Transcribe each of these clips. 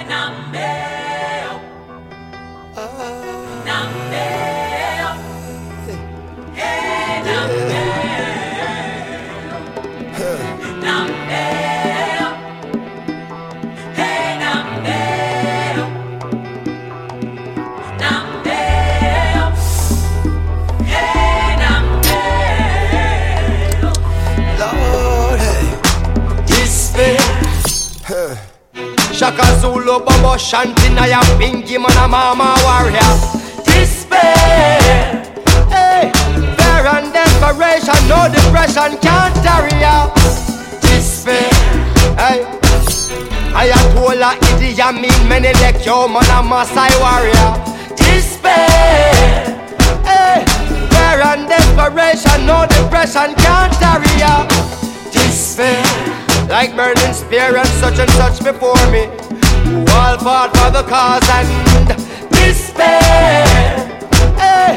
Shaka Zulu, Bobo Shanti, Naya, Pinky, Mana, Mama, Warrior. Despair, hey, fear and desperation, no depression can't carry ya. Despair, hey, Ayatollah, Idi Amin, Menelek, yo, Mana, Masai, Warrior. Despair, hey, fear and desperation, no depression can't carry ya. Despair, like burning spear and such before me, who all fought for the cause and despair, hey,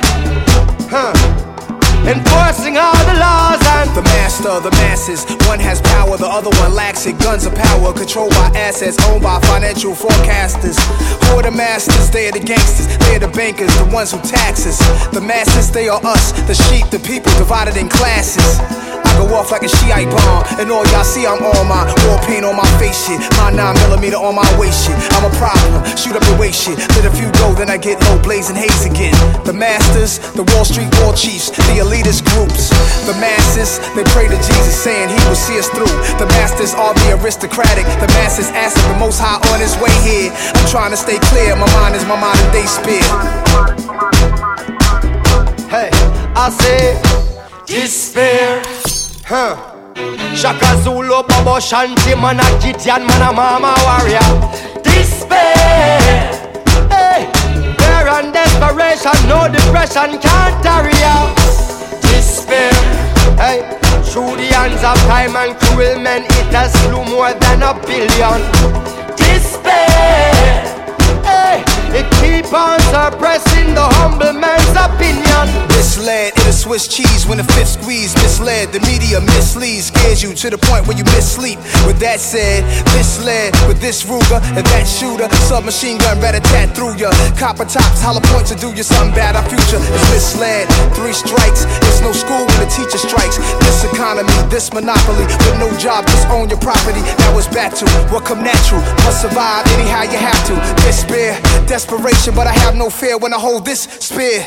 enforcing all the laws and the master of the masses. One has power, the other one lacks it. Guns are power, controlled by assets, owned by financial forecasters. Who are the masters? They are the gangsters, they are the bankers, the ones who tax us. The masses, they are us, the sheep, the people divided in classes. Go off like a Shiite bomb, and all y'all see I'm on my war paint on my face shit. My 9mm on my waist shit. I'm a problem, shoot up your waist shit. Let a few go, then I get low, blazing haze again. The masters, the Wall Street war chiefs, the elitist groups. The masses, they pray to Jesus, saying he will see us through. The masters are the aristocratic. The masses ask the Most High on his way here. I'm trying to stay clear, my mind is my modern day spear. Hey, I say despair. Shaka Zulu, Bobo Shanti, Mana Gideon, Mana Mama Warrior. Despair, hey, fear and desperation, no depression can't carry ya. Despair, hey, through the hands of time and cruel men, it has slew more than 1 billion. Despair, hey, it keep on suppressing the humble man's opinion. Misled, it is Swiss cheese when the fifth squeeze. Misled, the media misleads, scares you to the point where you missleep. With that said, misled with this Ruger and that shooter, submachine gun rat-a-tat through ya. Copper tops, hollow points to do you something bad. Our future is misled. 3 strikes, it's no school when the teacher strikes. This economy, this monopoly, with no job, just own your property. Now it's back to what come natural. Must survive anyhow you have to. Despair, desperation, but I have no fear when I hold this spear.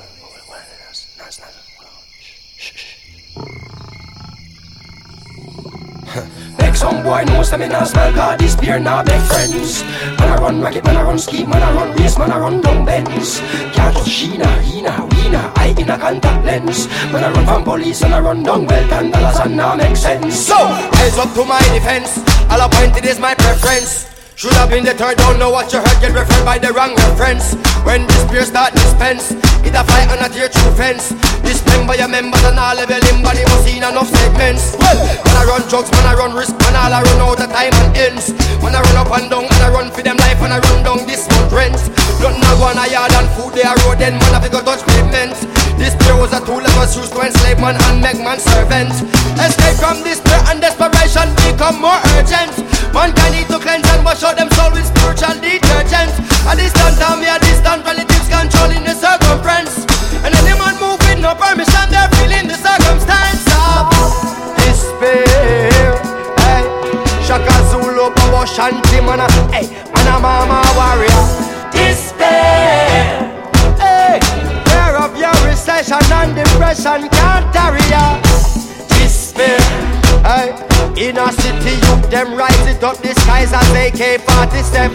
Make some boy know some in a smell, cause this beer now beg friends. Man I run racket, man I run ski, man I run race, man I run down bends. Can't just Sheena, Hina, Weena, I in a contact lens. Man I run from police and I run down well, $10 and now make sense. So, eyes up to my defense, all appointed is my preference. Should have been the third, don't know what you heard, get referred by the wrong reference. When this beer start dispense, it a fly on a tear through fence. Dispense by your members and all level in body must see enough segments. Well, when I run drugs, when I run risk, when all I run out of time and ends. When I run up and down and I run for them life, when I run down this month rents. Nothing I go on a yard and food they are road, then man I go touch pavements. This beer was a tool that was used to enslave man and make man servant. Escape from this beer and desperation become more urgent. Mankind need to cleanse and wash out them soul with spiritual detergent. A distant army, a distant relatives controlling the circumference. And any man move with no permission, they're feeling the circumstance of despair. Hey, Shaka Zulu, Bobo Shanti, Mana, hey, Mana Mama Warrior. Despair, hey, fear of your recession and depression can't carry ya. Despair, hey, in a city youth them rise it up disguised as AK-47.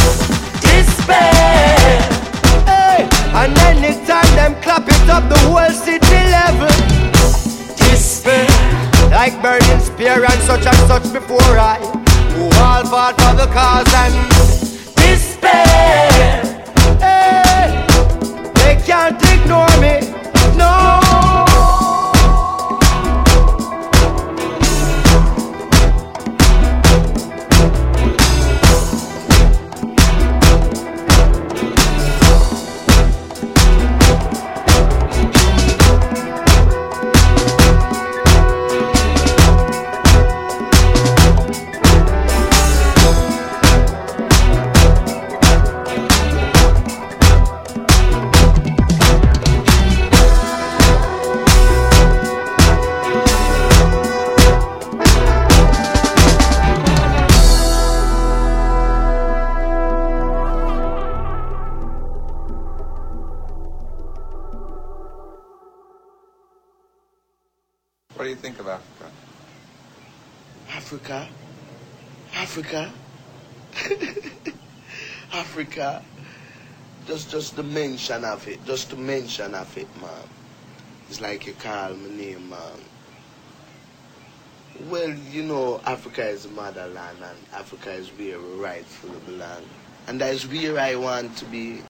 Despair, hey, and anytime them clap it up the whole city level. Despair, like burning spear and such before I, who all fought for the cause and despair, hey, they can't ignore me, no. What do you think of Africa? Africa? Africa? Just the mention of it. Just the mention of it, man. It's like you call my name, man. Well, you know, Africa is the motherland, and Africa is where we rightfully belong. And that is where I want to be.